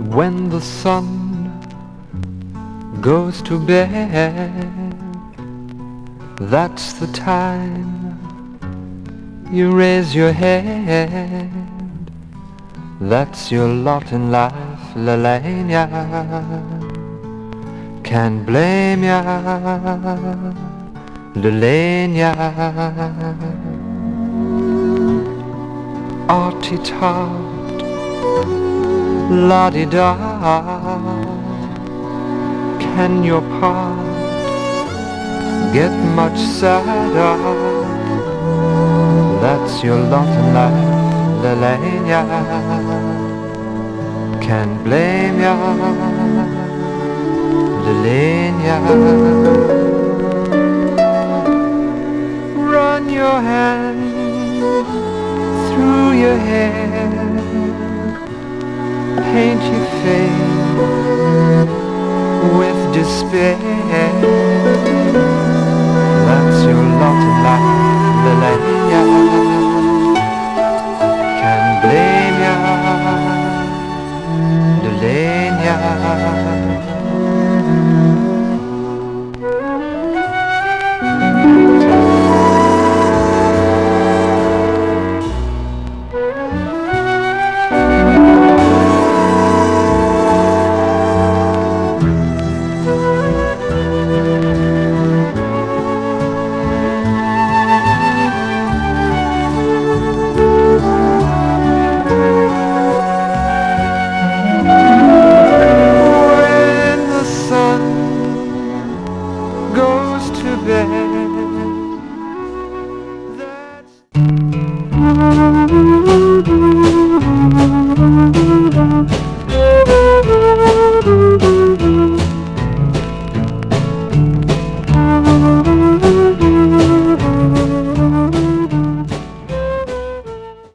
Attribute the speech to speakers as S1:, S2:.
S1: When the sun goes to bed, that's the time you raise your head. That's your lot in life, Lelania. Can't blame ya, Lelania. Artie-tart, la-di-da. Can your part get much sadder? That's your lot in life, Lelania. Can't blame ya, Lelania. Run your hand through your hair, paint your face with despair. That's your lot in life,